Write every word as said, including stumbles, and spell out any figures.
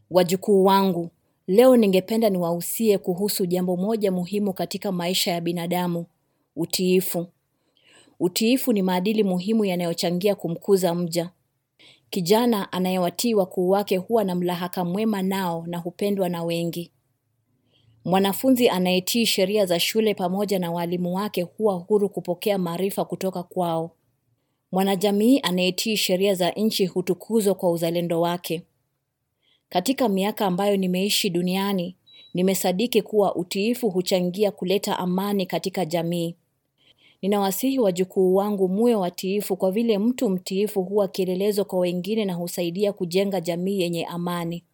Wajukuu wangu, leo ningependa niwahusie kuhusu jambo moja muhimu katika maisha ya binadamu, utiifu. Utiifu ni maadili muhimu yanayochangia kumkuza mja. Kijana anayewatii wakuu wake huwa na mlahaka mwema nao na hupendwa na wengi. Mwanafunzi anayetii sheria za shule pamoja na walimu wake huwa huru kupokea maarifa kutoka kwao. Mwanajamii anayetii sheria za nchi hutukuzwa kwa uzalendo wake. Katika miaka ambayo nimeishi duniani, nimesadiki kuwa utiifu huchangia kuleta amani katika jamii. Ninawasihi wajukuu wangu muwe watiifu kwa vile mtu mtiifu huwa kielelezo kwa wengine na husaidia kujenga jamii yenye amani.